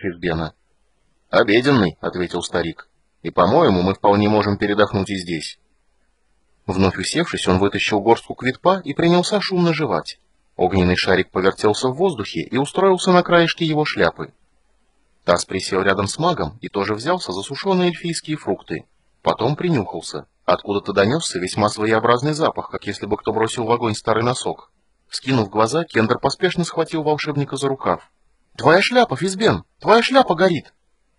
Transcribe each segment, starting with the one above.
Физбена. «Обеденный», — ответил старик. «И, по-моему, мы вполне можем передохнуть и здесь». Вновь усевшись, он вытащил горстку квитпа и принялся шумно жевать. Огненный шарик повертелся в воздухе и устроился на краешке его шляпы. Тасс присел рядом с магом и тоже взялся за сушеные эльфийские фрукты. Потом принюхался. Откуда-то донесся весьма своеобразный запах, как если бы кто бросил в огонь старый носок. Вскинув глаза, Кендер поспешно схватил волшебника за рукав. «Твоя шляпа, Физбен! Твоя шляпа горит!»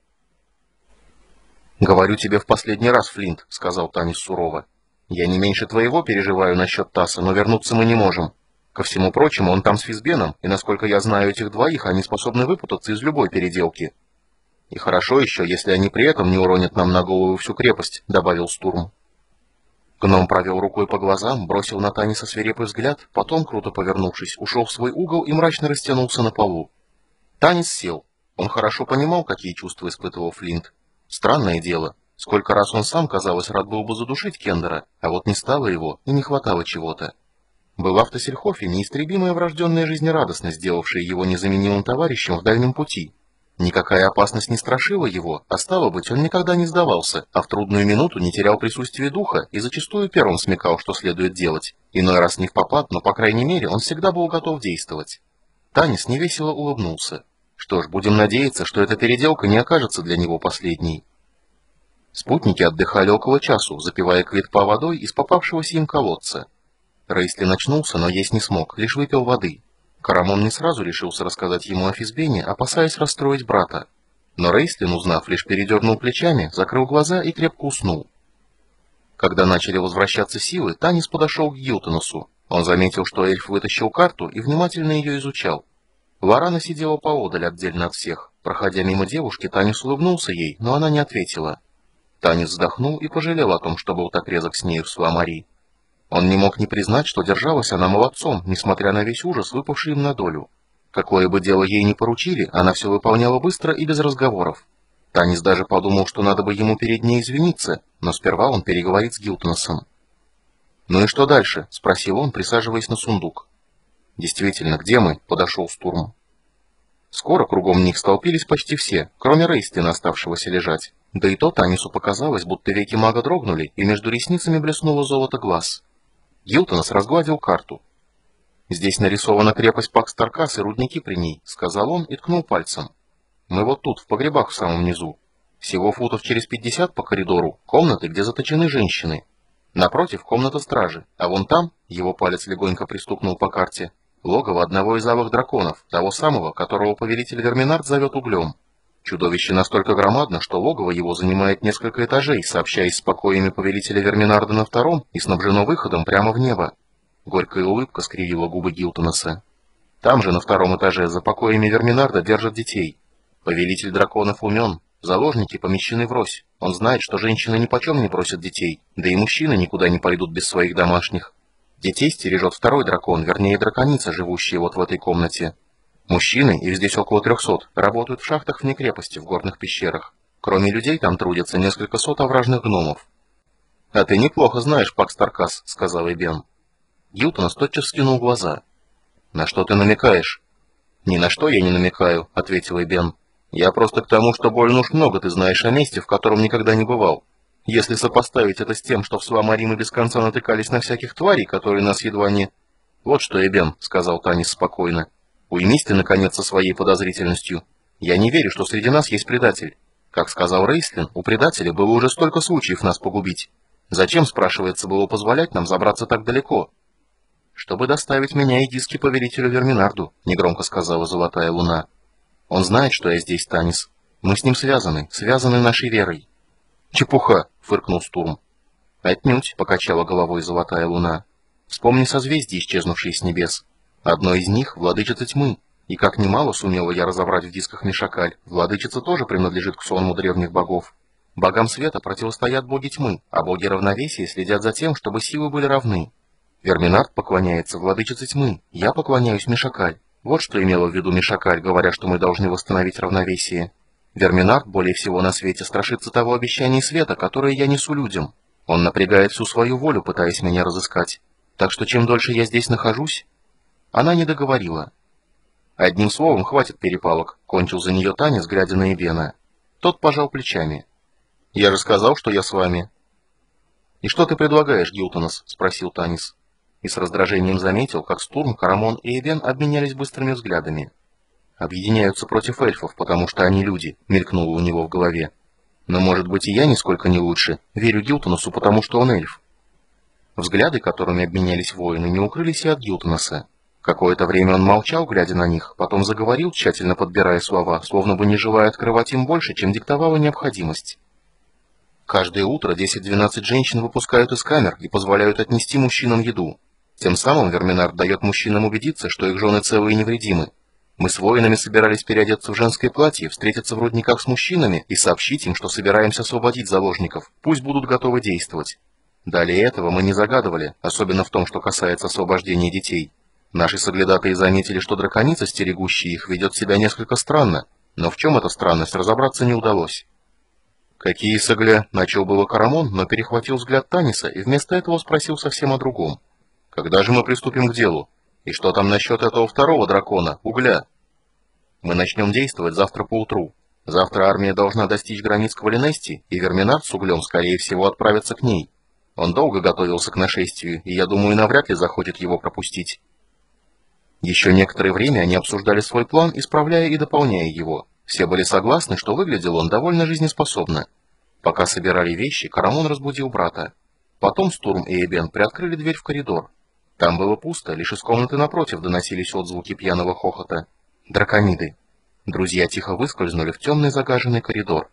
«Говорю тебе в последний раз, Флинт», — сказал Танис сурово. «Я не меньше твоего переживаю насчет Тасса, но вернуться мы не можем. Ко всему прочему, он там с Физбеном, и, насколько я знаю этих двоих, они способны выпутаться из любой переделки. И хорошо еще, если они при этом не уронят нам на голову всю крепость», — добавил Стурм. Гном провел рукой по глазам, бросил на Таниса свирепый взгляд, потом, круто повернувшись, ушел в свой угол и мрачно растянулся на полу. Танис сел. Он хорошо понимал, какие чувства испытывал Флинт. Странное дело, сколько раз он сам, казалось, рад был бы задушить Кендера, а вот не стало его и не хватало чего-то. Была в Тассельхофе неистребимая врожденная жизнерадостность, сделавшая его незаменимым товарищем в дальнем пути. Никакая опасность не страшила его, а стало быть, он никогда не сдавался, а в трудную минуту не терял присутствие духа и зачастую первым смекал, что следует делать. Иной раз не впопад, но, по крайней мере, он всегда был готов действовать. Танис невесело улыбнулся. Что ж, будем надеяться, что эта переделка не окажется для него последней. Спутники отдыхали около часу, запивая квитпа водой из попавшегося им колодца. Рейсли начнулся, но есть не смог, лишь выпил воды. Карамон не сразу решился рассказать ему о Физбене, опасаясь расстроить брата. Но Рейслин, узнав, лишь передернул плечами, закрыл глаза и крепко уснул. Когда начали возвращаться силы, Танис подошел к Гилтоносу. Он заметил, что эльф вытащил карту и внимательно ее изучал. Лорана сидела поодаль, отдельно от всех. Проходя мимо девушки, Танис улыбнулся ей, но она не ответила. Танис вздохнул и пожалел о том, что был так резок с нею в Суамари. Он не мог не признать, что держалась она молодцом, несмотря на весь ужас, выпавший им на долю. Какое бы дело ей ни поручили, она все выполняла быстро и без разговоров. Танис даже подумал, что надо бы ему перед ней извиниться, но сперва он переговорит с Гилтоносом. «Ну и что дальше?» — спросил он, присаживаясь на сундук. «Действительно, где мы?» — подошел Стурм. Скоро кругом них столпились почти все, кроме Рейстлина, оставшегося лежать. Да и то Танису показалось, будто веки мага дрогнули, и между ресницами блеснуло золото глаз. Гилтонос разгладил карту. «Здесь нарисована крепость Пакс-Таркас и рудники при ней», — сказал он и ткнул пальцем. «Мы вот тут, в погребах в самом низу. Всего футов через 50 по коридору, комнаты, где заточены женщины. Напротив комната стражи, а вон там, его палец легонько пристукнул по карте, логово одного из алых драконов, того самого, которого повелитель Верминард зовет Углем. Чудовище настолько громадно, что логово его занимает несколько этажей, сообщаясь с покоями повелителя Верминарда на втором и снабжено выходом прямо в небо». Горькая улыбка скривила губы Гилтоноса. «Там же, на втором этаже, за покоями Верминарда держат детей. Повелитель драконов умен, заложники помещены врозь. Он знает, что женщины нипочем не бросят детей, да и мужчины никуда не пойдут без своих домашних. Детей стережет второй дракон, вернее драконица, живущая вот в этой комнате. Мужчины, их здесь около 300, работают в шахтах вне крепости, в горных пещерах. Кроме людей там трудятся несколько сот овражных гномов». «А ты неплохо знаешь Пакс-Таркас», — сказал Эбен. Гилтонос тотчас скинул глаза. «На что ты намекаешь?» «Ни на что я не намекаю», — ответил Эбен. «Я просто к тому, что больно уж много ты знаешь о месте, в котором никогда не бывал. Если сопоставить это с тем, что в Суамари мы без конца натыкались на всяких тварей, которые нас едва не...» «Вот что, Эбен», — сказал Танис спокойно. «Уймись ты, наконец, со своей подозрительностью. Я не верю, что среди нас есть предатель. Как сказал Рейстлин, у предателя было уже столько случаев нас погубить. Зачем, спрашивается, было позволять нам забраться так далеко?» «Чтобы доставить меня и диски повелителю Верминарду», — негромко сказала Золотая Луна. «Он знает, что я здесь, Танис. Мы с ним связаны нашей верой». «Чепуха!» — фыркнул Стурм. «Отнюдь!» — покачала головой Золотая Луна. «Вспомни созвездия, исчезнувшие с небес. Одно из них — владычица тьмы, и как немало сумела я разобрать в дисках Мишакаль, владычица тоже принадлежит к сонму древних богов. Богам света противостоят боги тьмы, а боги равновесия следят за тем, чтобы силы были равны. Верминард поклоняется владычице тьмы, я поклоняюсь Мишакаль. Вот что имела в виду Мишакаль, говоря, что мы должны восстановить равновесие. Верминард более всего на свете страшится того обещания света, которое я несу людям. Он напрягает всю свою волю, пытаясь меня разыскать. Так что чем дольше я здесь нахожусь...» Она не договорила. Одним словом, хватит перепалок, кончил за нее Танис, глядя на Эбена. Тот пожал плечами. Я же сказал, что я с вами. И что ты предлагаешь, Гилтонос? Спросил Танис. И с раздражением заметил, как Стурм, Карамон и Эбен обменялись быстрыми взглядами. «Объединяются против эльфов, потому что они люди», — мелькнуло у него в голове. «Но, может быть, и я нисколько не лучше. Верю Гилтоносу, потому что он эльф». Взгляды, которыми обменялись воины, не укрылись и от Гилтоноса. Какое-то время он молчал, глядя на них, потом заговорил, тщательно подбирая слова, словно бы не желая открывать им больше, чем диктовала необходимость. «Каждое утро 10-12 женщин выпускают из камер и позволяют отнести мужчинам еду. Тем самым Верминард дает мужчинам убедиться, что их жены целы и невредимы. Мы с воинами собирались переодеться в женское платье, встретиться в рудниках с мужчинами и сообщить им, что собираемся освободить заложников, пусть будут готовы действовать. Далее этого мы не загадывали, особенно в том, что касается освобождения детей. Наши соглядатые заметили, что драконица, стерегущая их, ведет себя несколько странно, но в чем эта странность, разобраться не удалось». «Какие начал было Карамон, но перехватил взгляд Таниса и вместо этого спросил совсем о другом. «Когда же мы приступим к делу? И что там насчет этого второго дракона, Угля?» «Мы начнем действовать завтра поутру. Завтра армия должна достичь границ Квалинести, и Верминард с Углем, скорее всего, отправится к ней. Он долго готовился к нашествию, и, я думаю, навряд ли захочет его пропустить». Еще некоторое время они обсуждали свой план, исправляя и дополняя его. Все были согласны, что выглядел он довольно жизнеспособно. Пока собирали вещи, Карамон разбудил брата. Потом Стурм и Эбен приоткрыли дверь в коридор. Там было пусто, лишь из комнаты напротив доносились отзвуки пьяного хохота. Дракониды. Друзья тихо выскользнули в темный загаженный коридор.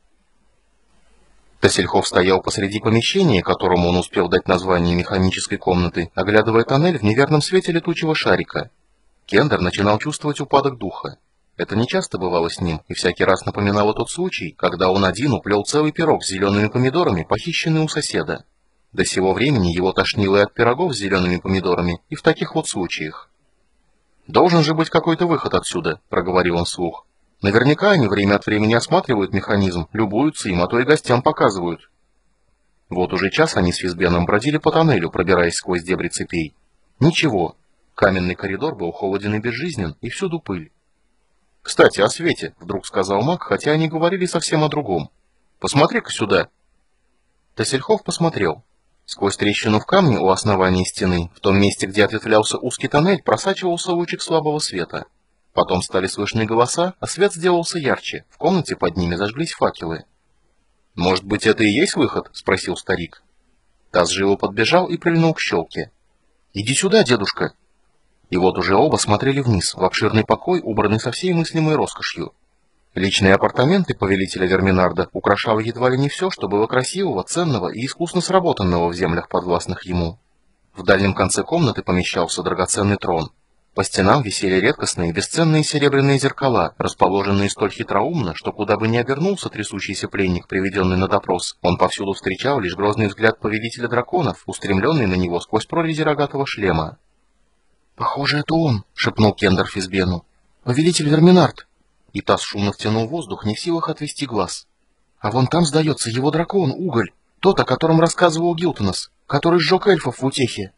Тассельхов стоял посреди помещения, которому он успел дать название механической комнаты, оглядывая тоннель в неверном свете летучего шарика. Кендер начинал чувствовать упадок духа. Это нечасто бывало с ним, и всякий раз напоминало тот случай, когда он один уплел целый пирог с зелеными помидорами, похищенный у соседа. До сего времени его тошнило и от пирогов с зелеными помидорами, и в таких вот случаях. «Должен же быть какой-то выход отсюда», — проговорил он вслух. «Наверняка они время от времени осматривают механизм, любуются им, а то и гостям показывают». Вот уже час они с Физбеном бродили по тоннелю, пробираясь сквозь дебри цепей. Ничего. Каменный коридор был холоден и безжизнен, и всюду пыль. «Кстати, о свете», — вдруг сказал маг, хотя они говорили совсем о другом. «Посмотри-ка сюда». Тассельхов посмотрел. Сквозь трещину в камне у основания стены, в том месте, где ответвлялся узкий тоннель, просачивался лучик слабого света. Потом стали слышны голоса, а свет сделался ярче. В комнате под ними зажглись факелы. «Может быть, это и есть выход?» — спросил старик. Тасс живо подбежал и прильнул к щелке. «Иди сюда, дедушка!» И вот уже оба смотрели вниз, в обширный покой, убранный со всей мыслимой роскошью. Личные апартаменты повелителя Верминарда украшало едва ли не все, что было красивого, ценного и искусно сработанного в землях, подвластных ему. В дальнем конце комнаты помещался драгоценный трон. По стенам висели редкостные бесценные серебряные зеркала, расположенные столь хитроумно, что куда бы ни обернулся трясущийся пленник, приведенный на допрос, он повсюду встречал лишь грозный взгляд повелителя драконов, устремленный на него сквозь прорези рогатого шлема. «Похоже, это он», — шепнул Кендер Физбену. «Повелитель Верминард». И Тасс шумно втянул воздух, не в силах отвести глаз. «А вон там, сдается, его дракон, Уголь, тот, о котором рассказывал Гилтонос, который сжег эльфов в утехе».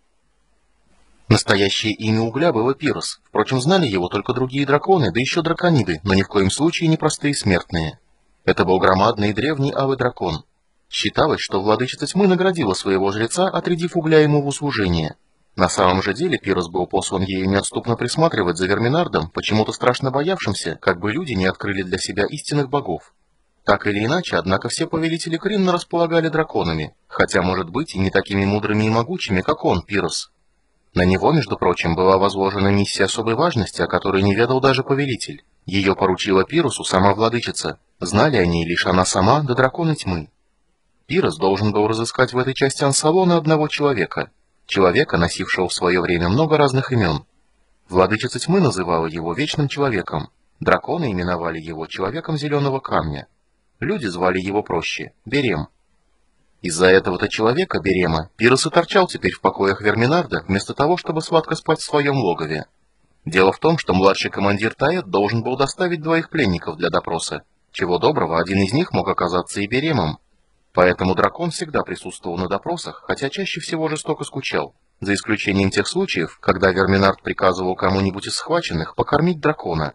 Настоящее имя Угля было Пирос, впрочем, знали его только другие драконы, да еще дракониды, но ни в коем случае не простые смертные. Это был громадный и древний алый дракон. Считалось, что владычица тьмы наградила своего жреца, отрядив Угля ему в услужение. На самом же деле Пирос был послан ею неотступно присматривать за Верминардом, почему-то страшно боявшимся, как бы люди не открыли для себя истинных богов. Так или иначе, однако все повелители Кринна располагали драконами, хотя, может быть, и не такими мудрыми и могучими, как он, Пирос. На него, между прочим, была возложена миссия особой важности, о которой не ведал даже повелитель. Ее поручила Пиросу сама владычица. Знали о ней лишь она сама, да драконы тьмы. Пирос должен был разыскать в этой части Ансалона одного человека, носившего в свое время много разных имен. Владычица тьмы называла его Вечным Человеком. Драконы именовали его Человеком Зеленого Камня. Люди звали его проще – Берем. Из-за этого-то человека, Берема, Пирос и торчал теперь в покоях Верминарда, вместо того, чтобы сладко спать в своем логове. Дело в том, что младший командир Таэт должен был доставить двоих пленников для допроса. Чего доброго, один из них мог оказаться и Беремом. Поэтому дракон всегда присутствовал на допросах, хотя чаще всего жестоко скучал. за исключением тех случаев, когда Верминард приказывал кому-нибудь из схваченных покормить дракона.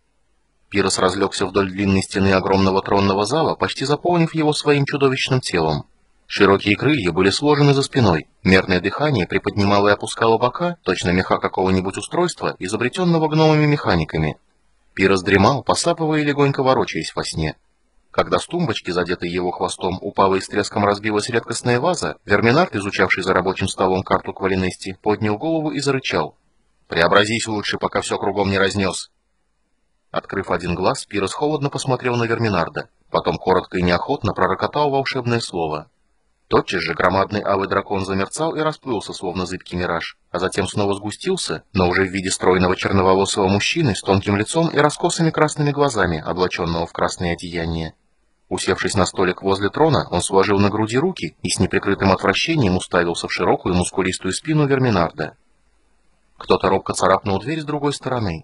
Пирос разлегся вдоль длинной стены огромного тронного зала, почти заполнив его своим чудовищным телом. Широкие крылья были сложены за спиной, мерное дыхание приподнимало и опускало бока, точно меха какого-нибудь устройства, изобретенного гномами-механиками. Пирос дремал, посапывая и легонько ворочаясь во сне. Когда с тумбочки, задетой его хвостом, упала и с треском разбилась редкостная ваза, Верминард, изучавший за рабочим столом карту Квалинести, поднял голову и зарычал. «Преобразись лучше, пока все кругом не разнес!» Открыв один глаз, Пирос холодно посмотрел на Верминарда, потом коротко и неохотно пророкотал волшебное слово. Тотчас же громадный алый дракон замерцал и расплылся, словно зыбкий мираж, а затем снова сгустился, но уже в виде стройного черноволосого мужчины с тонким лицом и раскосыми красными глазами, облаченного в красное одеяние. Усевшись на столик возле трона, он сложил на груди руки и с неприкрытым отвращением уставился в широкую мускулистую спину Верминарда. Кто-то робко царапнул дверь с другой стороны.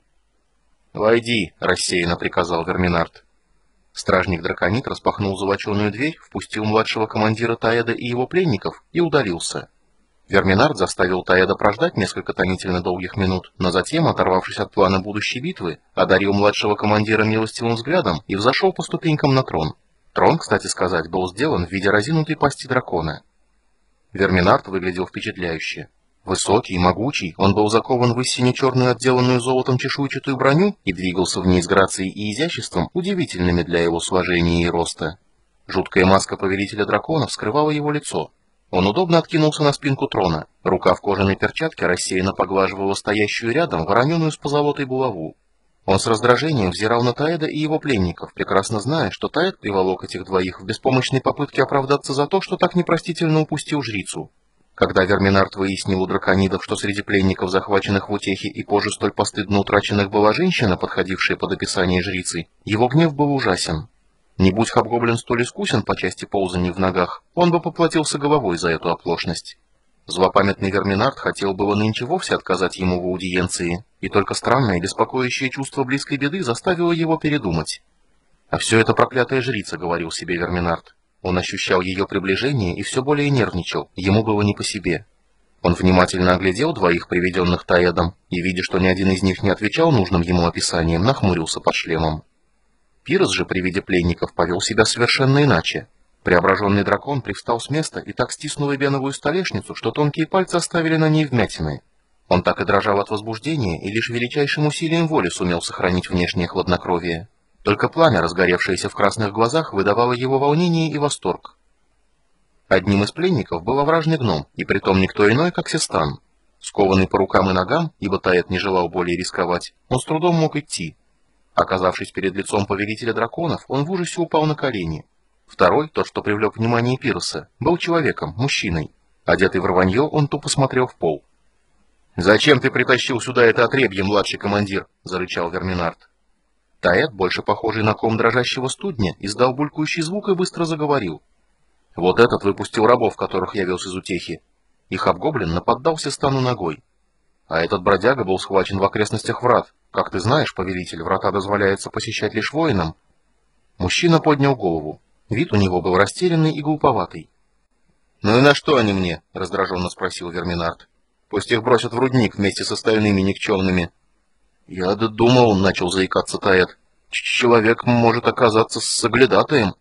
«Войди», — рассеянно приказал Верминард. Стражник-драконит распахнул золоченую дверь, впустил младшего командира Таэда и его пленников и удалился. Верминард заставил Таэда прождать несколько томительно долгих минут, но затем, оторвавшись от плана будущей битвы, одарил младшего командира милостивым взглядом и взошел по ступенькам на трон. Трон, кстати сказать, был сделан в виде разинутой пасти дракона. Верминард выглядел впечатляюще. Высокий, могучий, он был закован в сине-черную отделанную золотом чешуйчатую броню и двигался в ней с грацией и изяществом, удивительными для его сложения и роста. Жуткая маска повелителя драконов скрывала его лицо. Он удобно откинулся на спинку трона, рука в кожаной перчатке рассеянно поглаживала стоящую рядом вороненую с позолотой булаву. Он с раздражением взирал на Таэда и его пленников, прекрасно зная, что Таэд приволок этих двоих в беспомощной попытке оправдаться за то, что так непростительно упустил жрицу. Когда Верминард выяснил у драконидов, что среди пленников, захваченных в утехе и позже столь постыдно утраченных, была женщина, подходившая под описание жрицы, его гнев был ужасен. Не будь хобгоблин столь искусен по части ползания в ногах, он бы поплатился головой за эту оплошность. Злопамятный Верминард хотел было нынче вовсе отказать ему в аудиенции, и только странное, беспокоящее чувство близкой беды заставило его передумать. «А все это проклятая жрица», — говорил себе Верминард. Он ощущал ее приближение и все более нервничал, ему было не по себе. Он внимательно оглядел двоих, приведенных Таэдом, и, видя, что ни один из них не отвечал нужным ему описаниям, нахмурился под шлемом. Пирос же при виде пленников повел себя совершенно иначе. Преображенный дракон привстал с места и так стиснул эбеновую столешницу, что тонкие пальцы оставили на ней вмятины. Он так и дрожал от возбуждения и лишь величайшим усилием воли сумел сохранить внешнее хладнокровие. Только пламя, разгоревшееся в красных глазах, выдавало его волнение и восторг. Одним из пленников был овражный гном, и притом никто иной, как Систан. Скованный по рукам и ногам, ибо Таэд не желал более рисковать, он с трудом мог идти. Оказавшись перед лицом повелителя драконов, он в ужасе упал на колени. Второй, тот, что привлек внимание Пироса, был человеком, мужчиной. Одетый в рванье, он тупо смотрел в пол. «Зачем ты притащил сюда это отребье, младший командир?» — зарычал Верминард. Таэд, больше похожий на ком дрожащего студня, издал булькающий звук и быстро заговорил. «Вот этот выпустил рабов, которых я вез из утехи. И хобгоблин наподдался стану ногой. А этот бродяга был схвачен в окрестностях врат. Как ты знаешь, повелитель, врата дозволяется посещать лишь воинам». Мужчина поднял голову. Вид у него был растерянный и глуповатый. «Ну и на что они мне?» — раздраженно спросил Верминард. «Пусть их бросят в рудник вместе с остальными никчемными». «Я думал», — начал заикаться Таэд, — «человек может оказаться соглядатаем».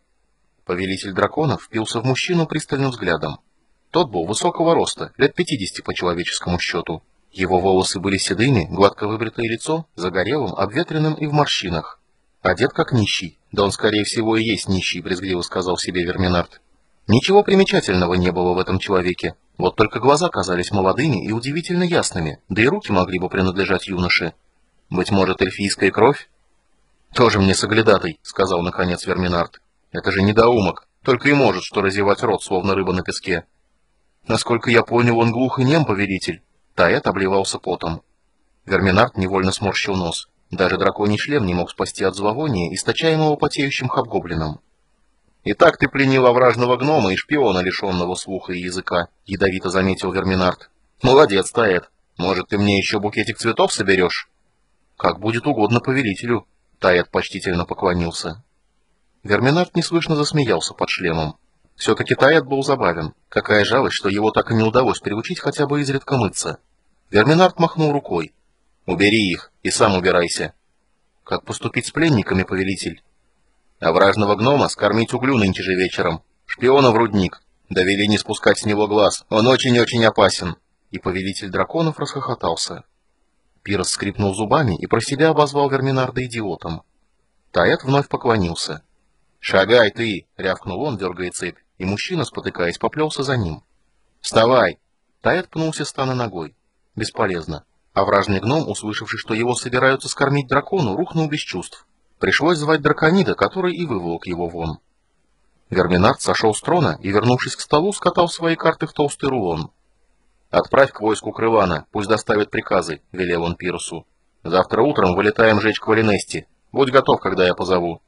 Повелитель драконов впился в мужчину пристальным взглядом. Тот был высокого роста, лет 50 по человеческому счету. Его волосы были седыми, гладко выбритое лицо, загорелым, обветренным и в морщинах. Одет как нищий, да он, скорее всего, и есть нищий, брезгливо сказал себе Верминард. Ничего примечательного не было в этом человеке. Вот только глаза казались молодыми и удивительно ясными, да и руки могли бы принадлежать юноше. Быть может, эльфийская кровь? «Тоже мне соглядатый», — сказал наконец Верминард. «Это же недоумок, только и может что разевать рот, словно рыба на песке». «Насколько я понял, он глух и нем, повелитель». Таэд обливался потом. Верминард невольно сморщил нос. Даже драконий шлем не мог спасти от зловония, источаемого потеющим хобгоблином. «Итак ты пленил овражного гнома и шпиона, лишенного слуха и языка», — ядовито заметил Верминард. «Молодец, Таэд. Может, ты мне еще букетик цветов соберешь?» «Как будет угодно повелителю», — Таэд почтительно поклонился. Верминард неслышно засмеялся под шлемом. Все-таки Таят был забавен. Какая жалость, что его так и не удалось приучить хотя бы изредка мыться. Верминард махнул рукой. «Убери их, и сам убирайся». «Как поступить с пленниками, повелитель?» «А вражного гнома скормить углю нынче же вечером. Шпиона в рудник. Довели не спускать с него глаз. Он очень-очень опасен». И повелитель драконов расхохотался. Пирос скрипнул зубами и про себя обозвал Верминарда идиотом. Таят вновь поклонился. «Шагай ты!» — рявкнул он, дергая цепь, и мужчина, спотыкаясь, поплелся за ним. «Вставай!» Таят пнул Систана ногой. Бесполезно. А вражный гном, услышавший, что его собираются скормить дракону, рухнул без чувств. Пришлось звать драконида, который и выволок его вон. Верминард сошел с трона и, вернувшись к столу, скатал свои карты в толстый рулон. «Отправь к войску Крылана, пусть доставят приказы», — велел он Пиросу. «Завтра утром вылетаем жечь Квалинести. Будь готов, когда я позову».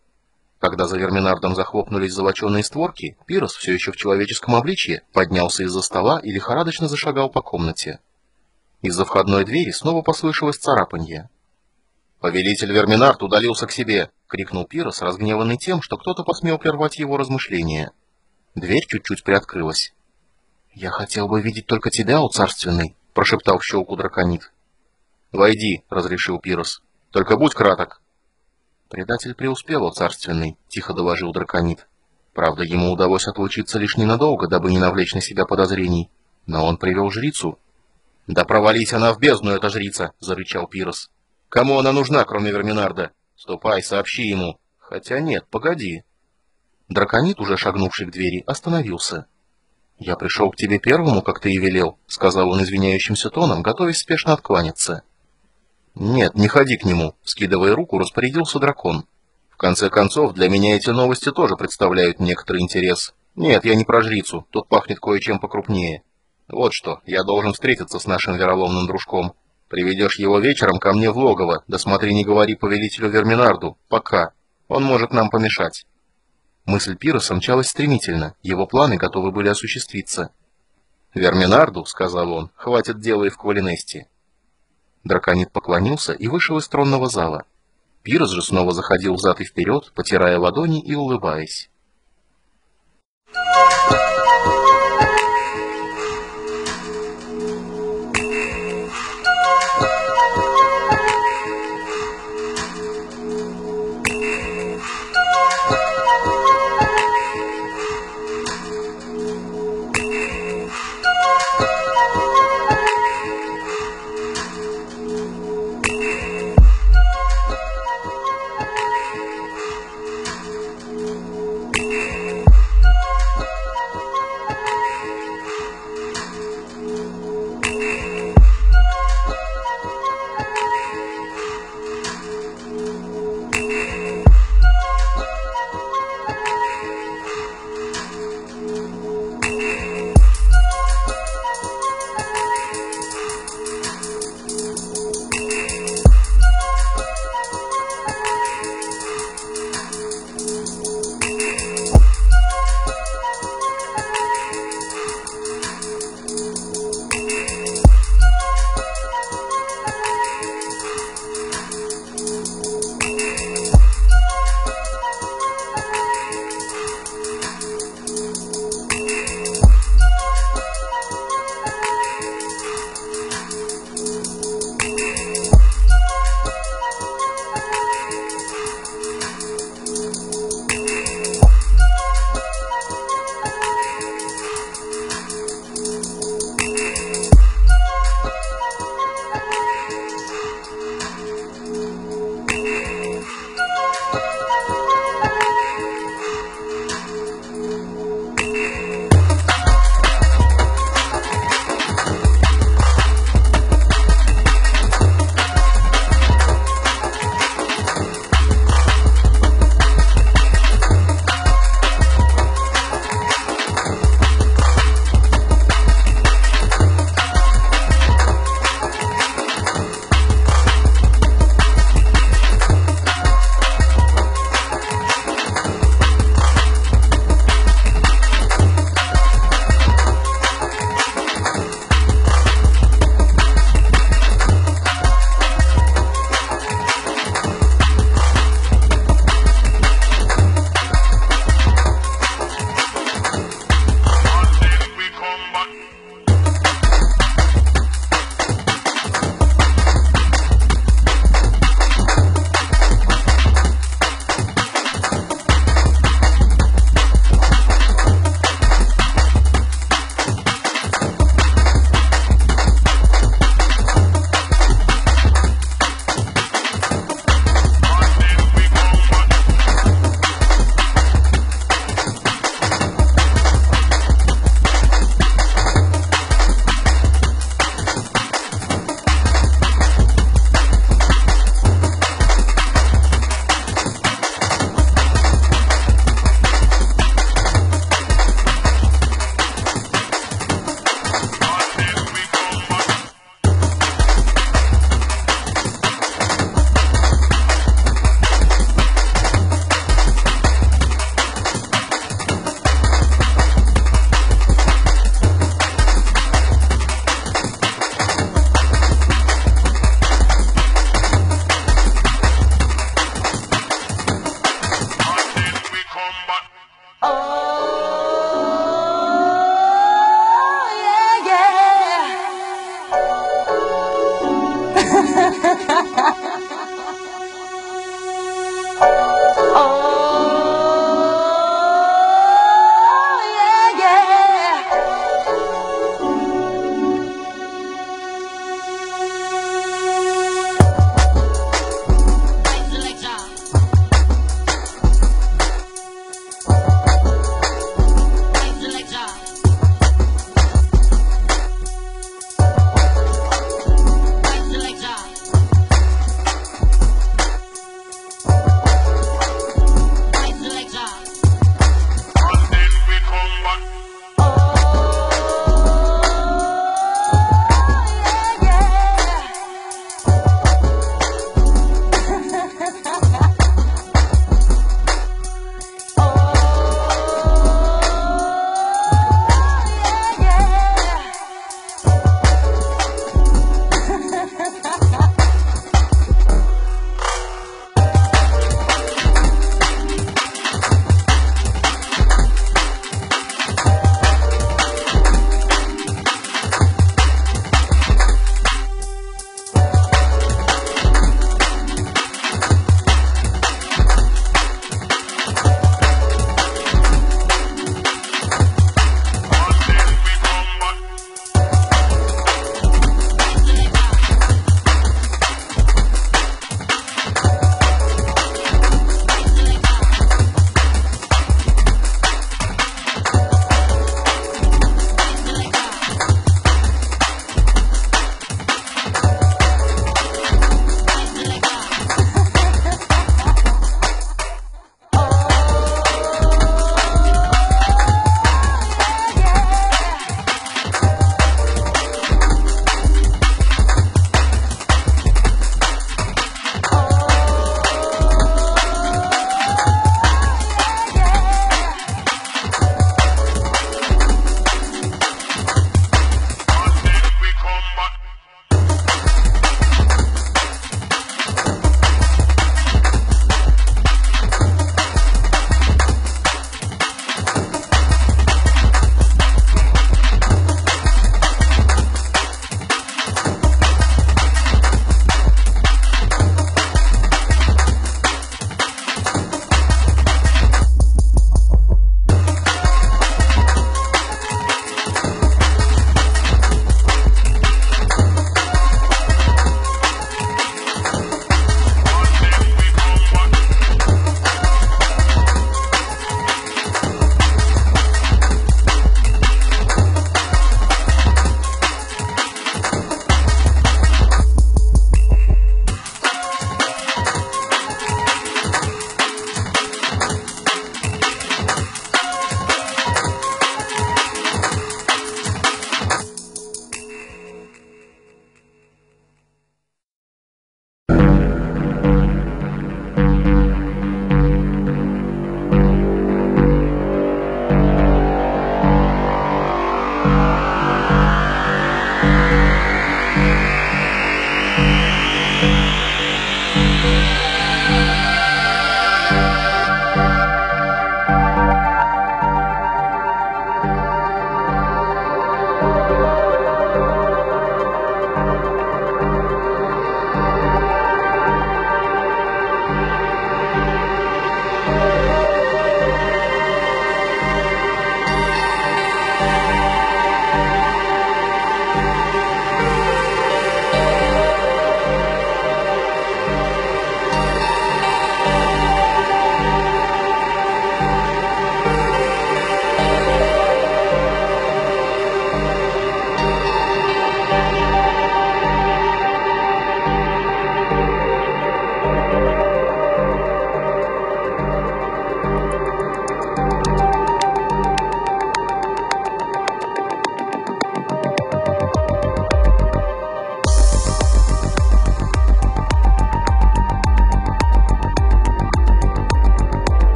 Когда за Верминардом захлопнулись золоченые створки, Пирос, все еще в человеческом обличье, поднялся из-за стола и лихорадочно зашагал по комнате. Из-за входной двери снова послышалось царапанье. «Повелитель Верминард удалился к себе!» — крикнул Пирос, разгневанный тем, что кто-то посмел прервать его размышления. Дверь чуть-чуть приоткрылась. «Я хотел бы видеть только тебя, о царственный!» — прошептал в щелку драконид. «Войди!» — разрешил Пирос. «Только будь краток!» «Предатель преуспел, о царственный!» — тихо доложил драконид. Правда, ему удалось отлучиться лишь ненадолго, дабы не навлечь на себя подозрений. Но он привел жрицу. «Да провались она в бездну, эта жрица!» — зарычал Пирос. «Кому она нужна, кроме Верминарда? Ступай, сообщи ему!» «Хотя нет, погоди!» Драконид, уже шагнувший к двери, остановился. «Я пришел к тебе первому, как ты и велел», — сказал он извиняющимся тоном, готовясь спешно откланяться. «Нет, не ходи к нему», — скидывая руку, распорядился дракон. «В конце концов, для меня эти новости тоже представляют некоторый интерес. Нет, я не про жрицу, тут пахнет кое-чем покрупнее. Вот что, я должен встретиться с нашим вероломным дружком. Приведешь его вечером ко мне в логово, да смотри, не говори повелителю Верминарду, пока. Он может нам помешать». Мысль Пироса мчалась стремительно, его планы готовы были осуществиться. «Верминарду, — сказал он, — хватит дела и в Квалинести». Драконид поклонился и вышел из тронного зала. Пирос же снова заходил взад и вперед, потирая ладони и улыбаясь.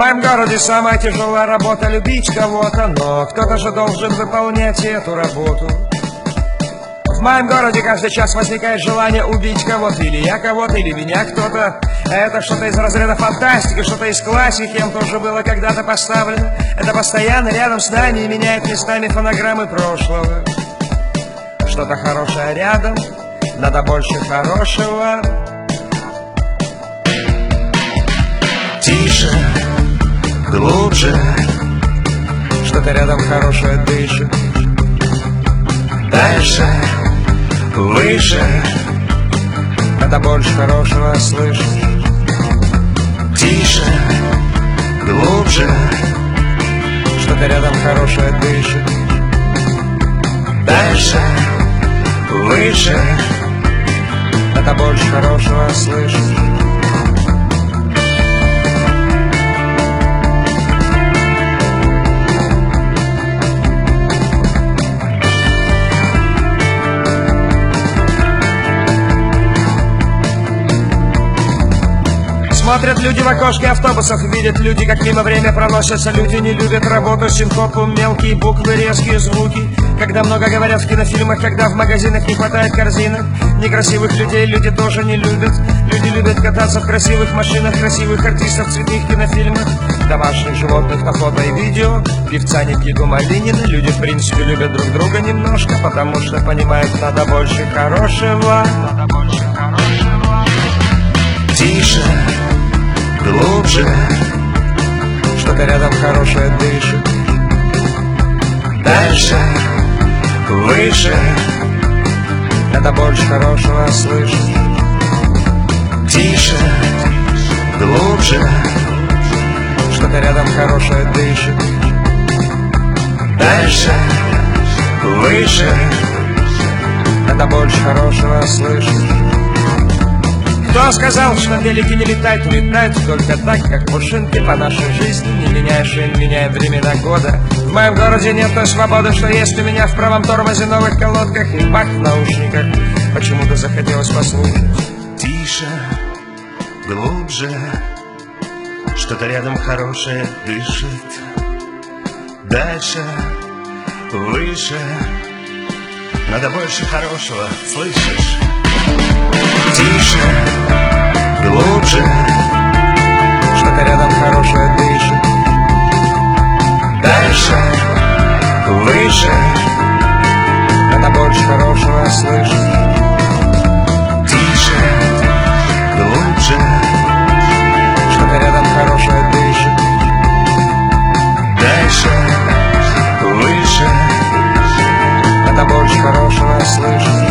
моем городе самая тяжелая работа — любить кого-то, но кто-то же должен выполнять эту работу. В моем городе каждый час возникает желание убить кого-то, или я кого-то, или меня кто-то. Это что-то из разряда фантастики, что-то из классики, им тоже было когда-то поставлено. Это постоянно рядом с нами и меняет местами фонограммы прошлого. Что-то хорошее рядом, надо больше хорошего. Тише, глубже, что-то рядом хорошее дышит. дальше, выше, надо больше хорошего слышать. тише, глубже, что-то рядом хорошее дышит. дальше, выше, надо больше хорошего слышать. Смотрят люди в окошке автобусов, видят люди, как мимо время проносятся. Люди не любят работу, синкопу, мелкие буквы, резкие звуки. Когда много говорят в кинофильмах, когда в магазинах не хватает корзинок. Некрасивых людей люди тоже не любят. Люди любят кататься в красивых машинах, красивых артистов в цветных кинофильмах. Домашних животных на фото и видео, певца Никиту Малинина. Люди в принципе любят друг друга немножко, потому что понимают, надо больше хорошего. тише, глубже, что-то рядом хорошее дышит. дальше, выше, надо больше хорошего слышать. тише, глубже, что-то рядом хорошее дышит. дальше, выше, надо больше хорошего слышать. Кто сказал, что велики не летают? Летают только так, как пушинки по нашей жизни. Не меняя шин, меняем времена года. В моем городе нет той свободы, что есть у меня в правом тормозе, новых колодках и бах в наушниках. Почему-то захотелось послушать. тише, глубже, что-то рядом хорошее дышит. Дальше, выше, надо больше хорошего, слышишь? Тише, глубже, что-то рядом хорошее дышит. дальше, выше, надо больше хорошего слышать. тише, глубже, что-то рядом хорошее дышит. дальше, выше, надо больше хорошего слышать.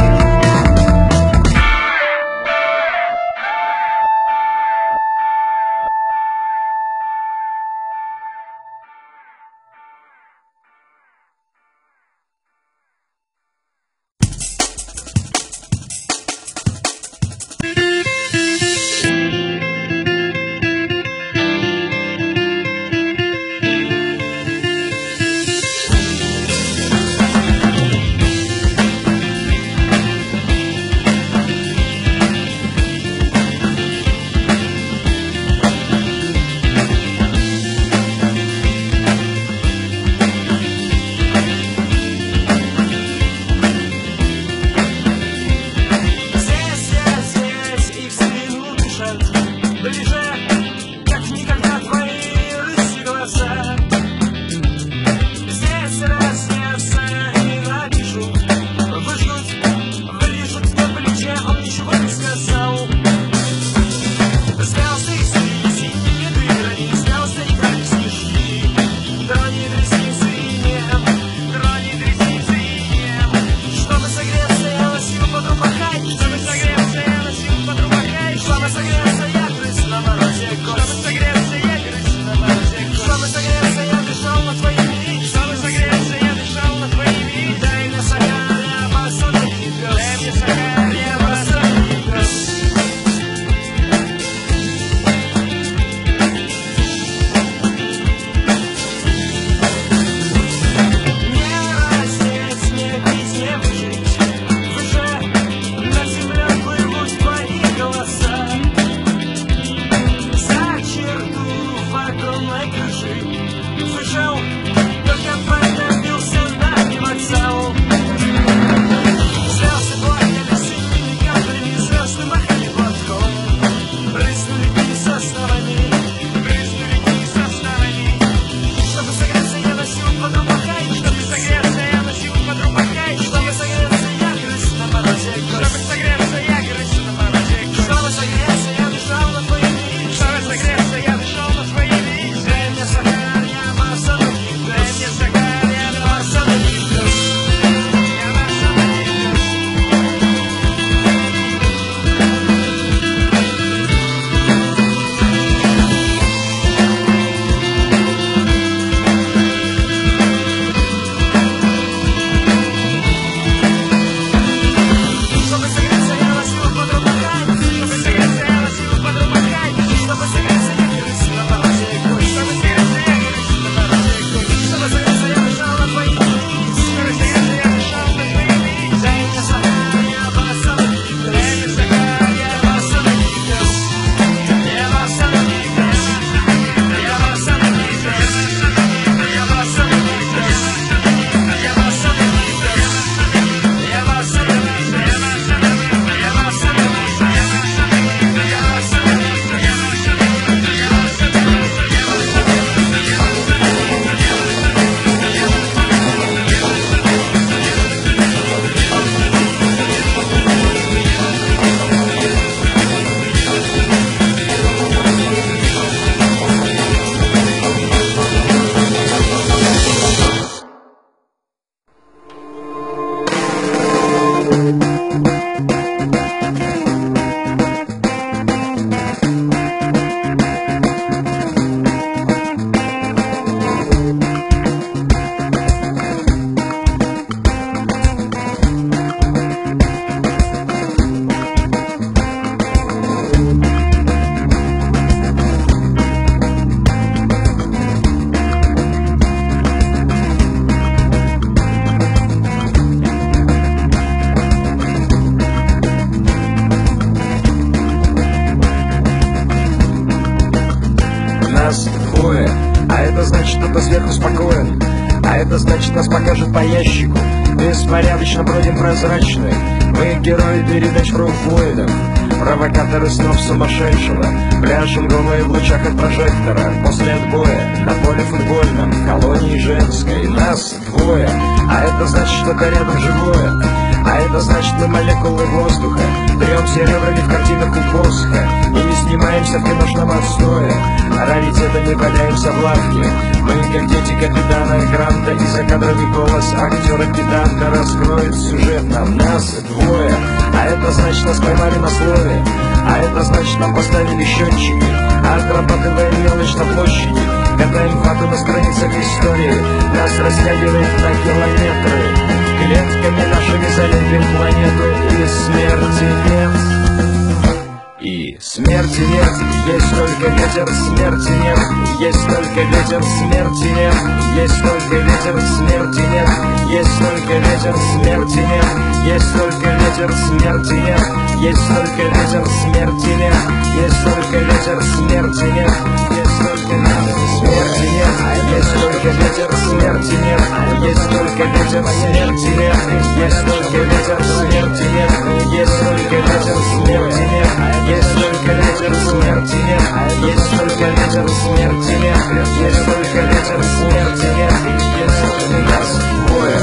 нас двое, а это значит, кто-то сверху спокоен, а это значит, нас покажут по ящику. Беспорядочно бродим прозрачные, мы герои передач про воинов, провокаторы снов сумасшедшего, пляшем голые в лучах от прожектора. После отбоя на поле футбольном, в колонии женской нас двое, а это значит, что-то рядом живое, а это значит, мы молекулы воздуха, тремся ребрами в картинах у Босха и не снимаемся в киношном отстое, а раритетом не валяемся в лавке. Мы как дети капитана Гранта, и закадровый голос актера-педанта раскроет сюжет нам. Нас двое, а это значит, нас поймали на слове, а это значит, нам поставили счетчики, отрабатываем мелочь на площади, катаем фаты на страницах истории, нас растягивает на километры, клетками нашими залепим планету, и смерти нет. И смерти нет, есть только ветер, смерти нет, есть только ветер, смерти нет, есть только ветер, смерти нет, есть только ветер, смерти нет, есть только ветер, смерти нет, есть только ветер, смерти нет, есть только ветер, смерти нет, есть только ветер, смерти нет, есть только ветер, смерти нет, есть только ветер, смерти нет, есть только ветер, смерти нет, есть только ветер, смерти нет, есть только ветер смерти нет, есть только ветер смерти нет, есть только ветер смерти нет, есть только нас двое.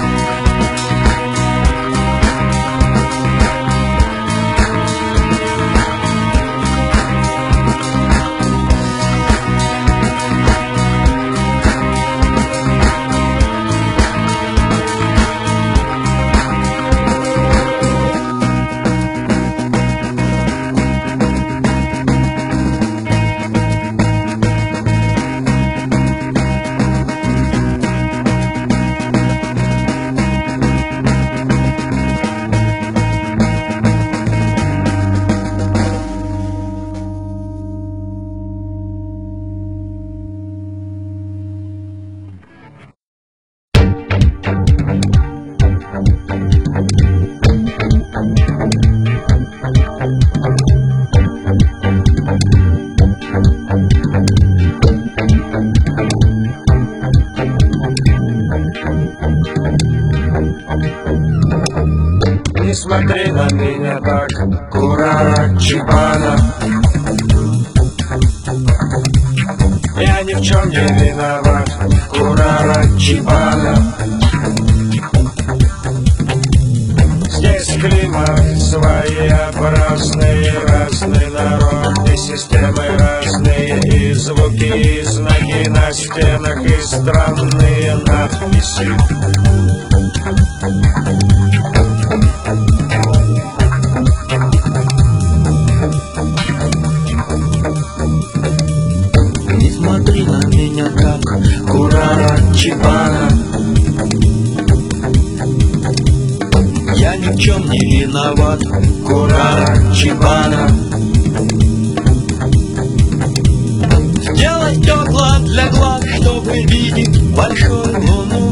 Не смотри на меня так, Курара Чипана, я ни в чем не виноват, Курара Чипана. Здесь климат своеобразный, разный народ и системы разные, и звуки, и знаки на стенах, и странные надписи. Не смотри на меня так, Курара Чипана, я ни в чем не виноват, Курара Чипана. Сделай стекла для глаз, чтобы видеть большую луну.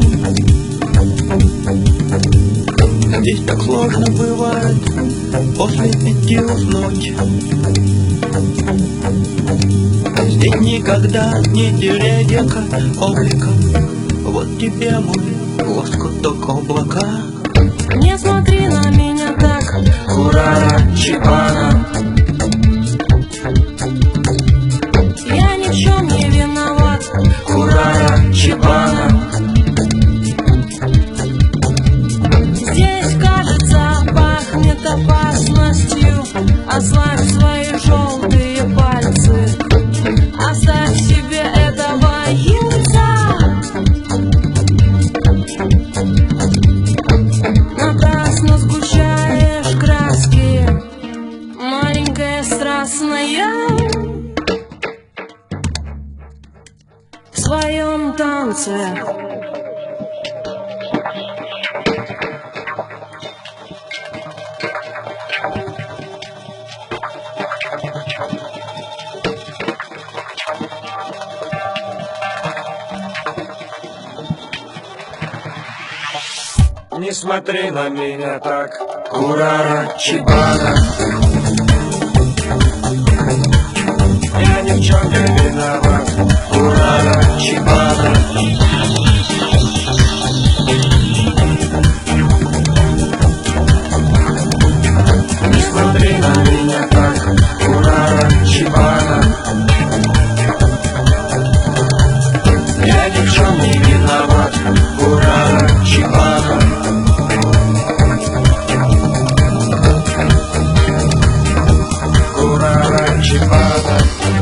Здесь так сложно бывает после 5 уснуть. Здесь никогда не деревья облика, вот тебе мой лоскуток облака. Не смотри на меня так, Курара Чипана, я ни в чем не виноват, Курара Чипана. здесь, кажется, пахнет опасностью. Ослабь свои желтые пальцы, оставь себе этого юнца. Напрасно сгущаешь краски, маленькая страстная, в своем танце. Не смотри на меня так, Курара Чипана, я ни в чем не виноват, паранчипата.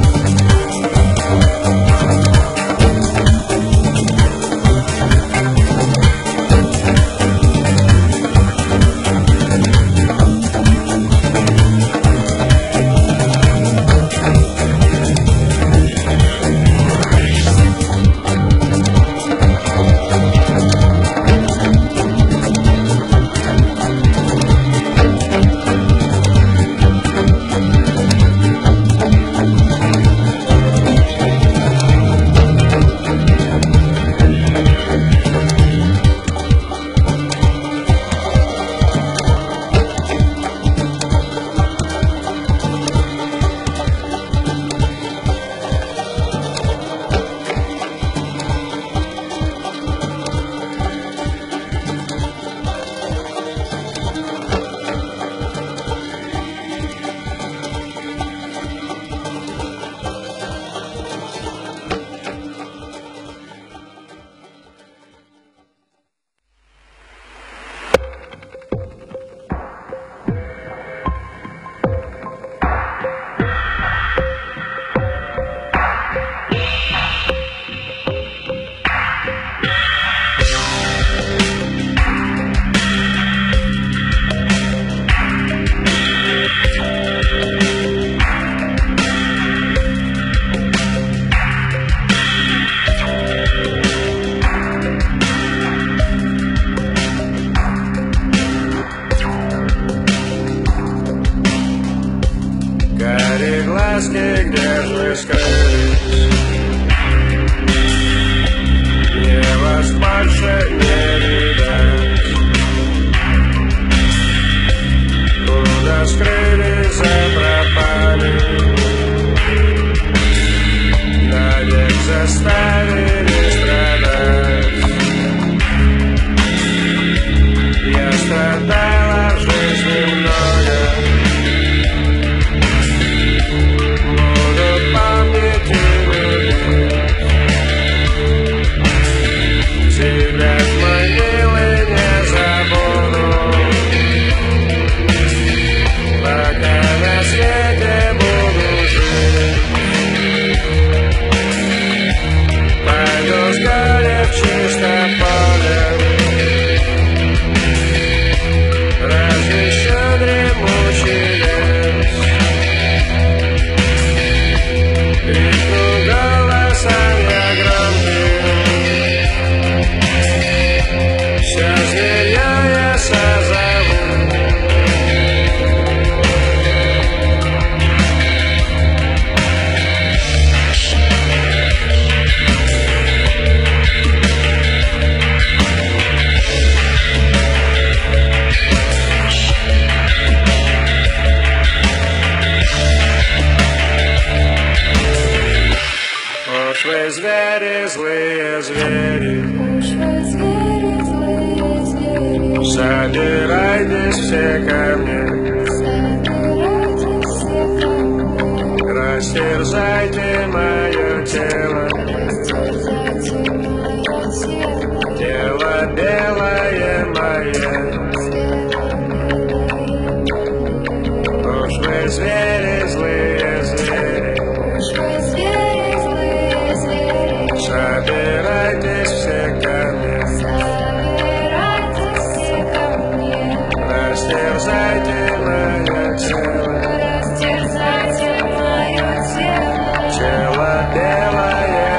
Карие глазки, где же скрылись? Мне вас больше не видать. Куда скрылись, запропали? Навек заставили страдать. Я страдала в жизни много. Ушлые звери, злые звери, собирайтесь все ко мне, растерзайте мое тело, тело белое мое. Ушлые звери, злые звери, собирайтесь все ко мне, растерзайте мое тело, тело белое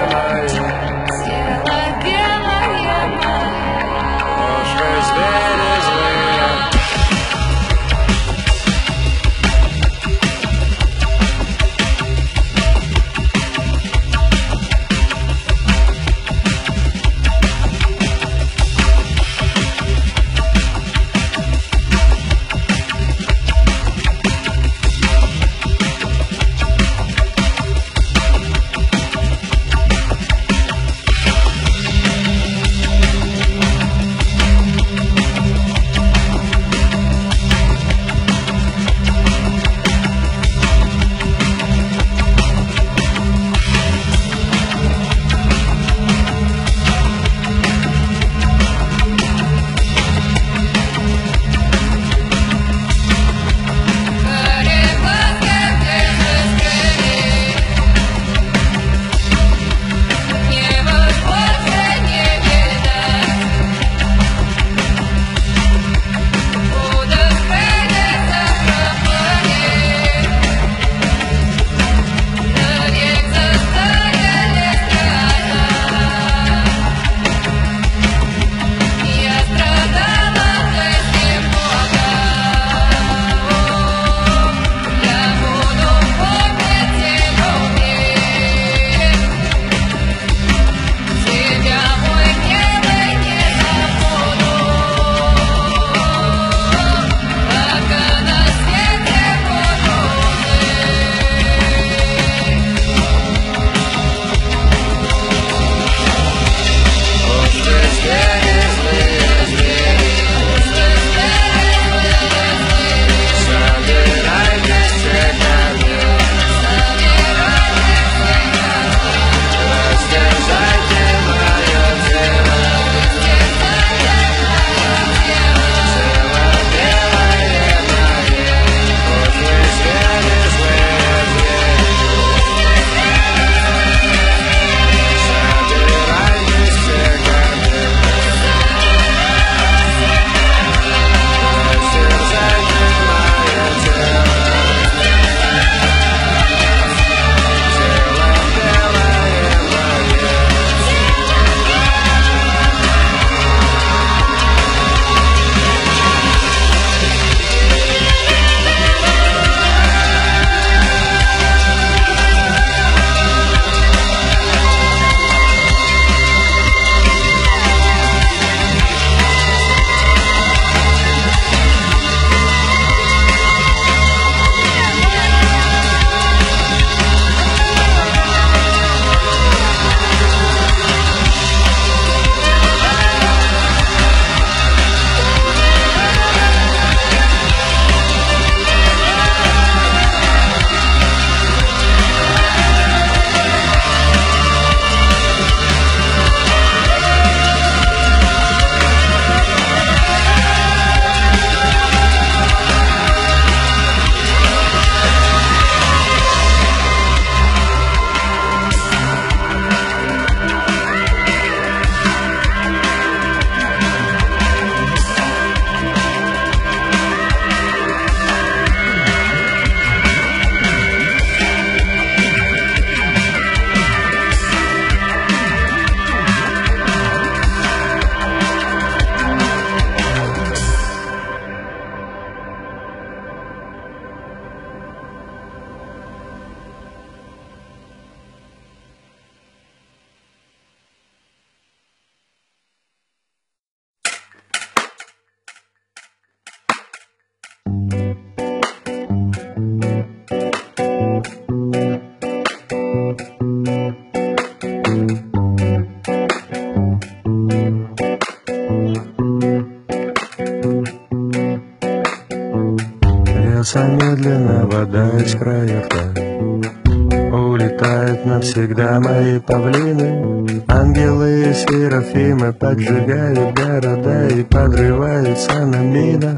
Льется медленно вода из края рта. Улетают навсегда мои павлины. Ангелы и серафимы поджигают города и подрываются на минах.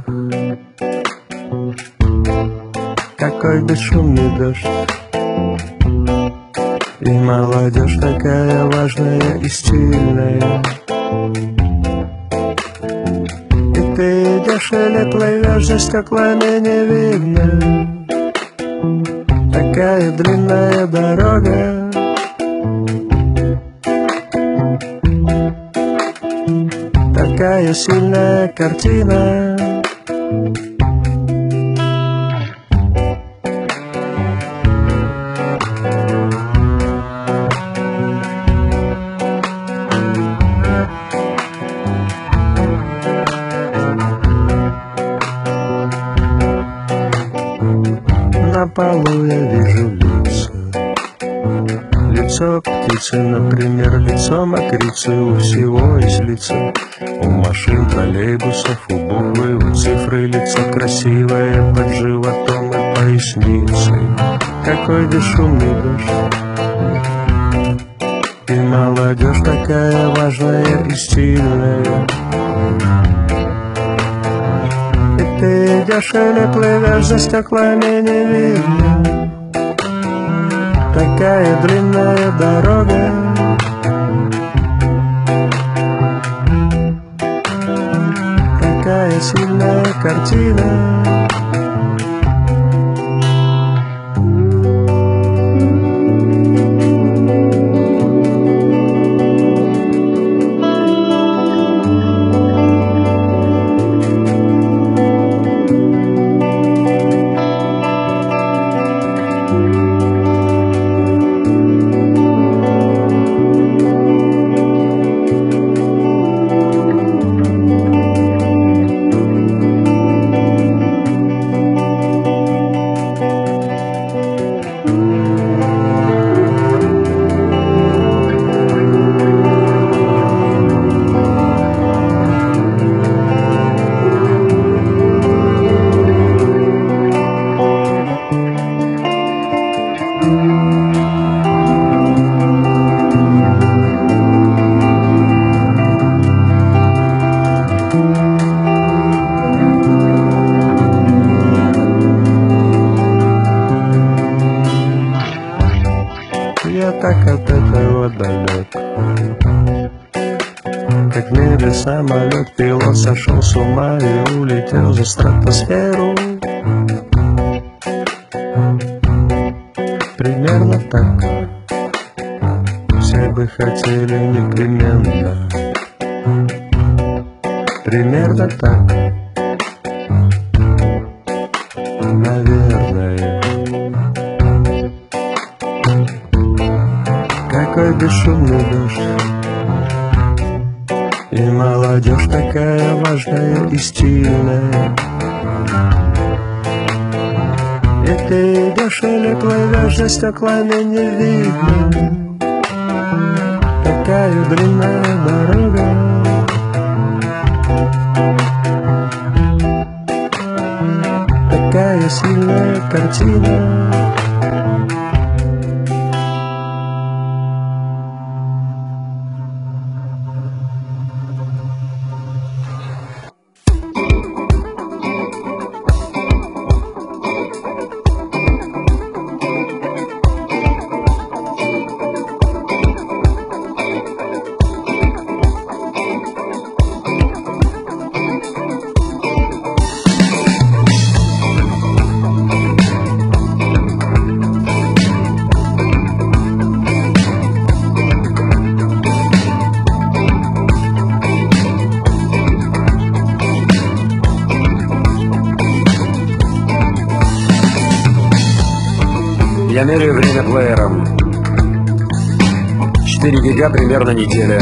Какой бесшумный дождь. И молодежь такая важная и стильная. И ты идешь или плывешь, за стеклами не видно. Такая длинная дорога. Такая сильная картина. На полу я вижу лица. Лицо птицы, например, лицо мокрицы. У всего есть лица. У машин, троллейбусов, у буквы, у цифры. Лицо красивое под животом и поясницей. Какой бесшумный дождь. И молодежь такая важная и стильная. Ты идешь или плывешь, за стеклами не видно. Такая длинная дорога. Такая сильная картина. Я так от этого далек. Как в небе самолет, пилот сошел с ума и улетел за стратосферу. Примерно так. Все бы хотели непременно. Примерно так. Наверное. Какой бесшумный дождь. И молодежь такая важная и стильная. И ты идешь или плывешь, за стеклами не видно. Такая длинная дорога. Такая сильная картина. Я меряю время плеером. 4 гига примерно неделя.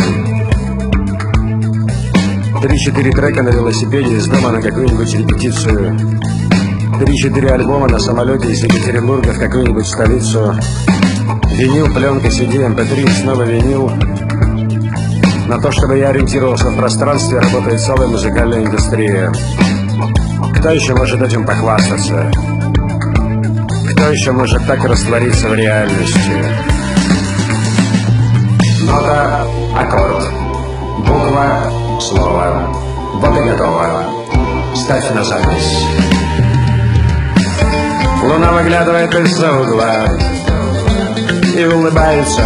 3-4 трека на велосипеде из дома на какую-нибудь репетицию. 3-4 альбома на самолете из Екатеринбурга в какую-нибудь столицу. Винил, пленка, CD, MP3, снова винил. На то, чтобы я ориентировался в пространстве, работает целая музыкальная индустрия. Кто еще может этим похвастаться? все еще может так раствориться в реальности. Нота, аккорд, буква, слово. Вот и готово. Ставь на запись. Луна выглядывает из-за угла и улыбается.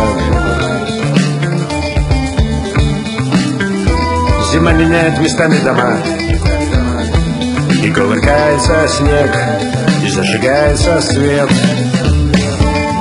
Зима меняет местами дома, и кувыркается снег, и зажигается свет.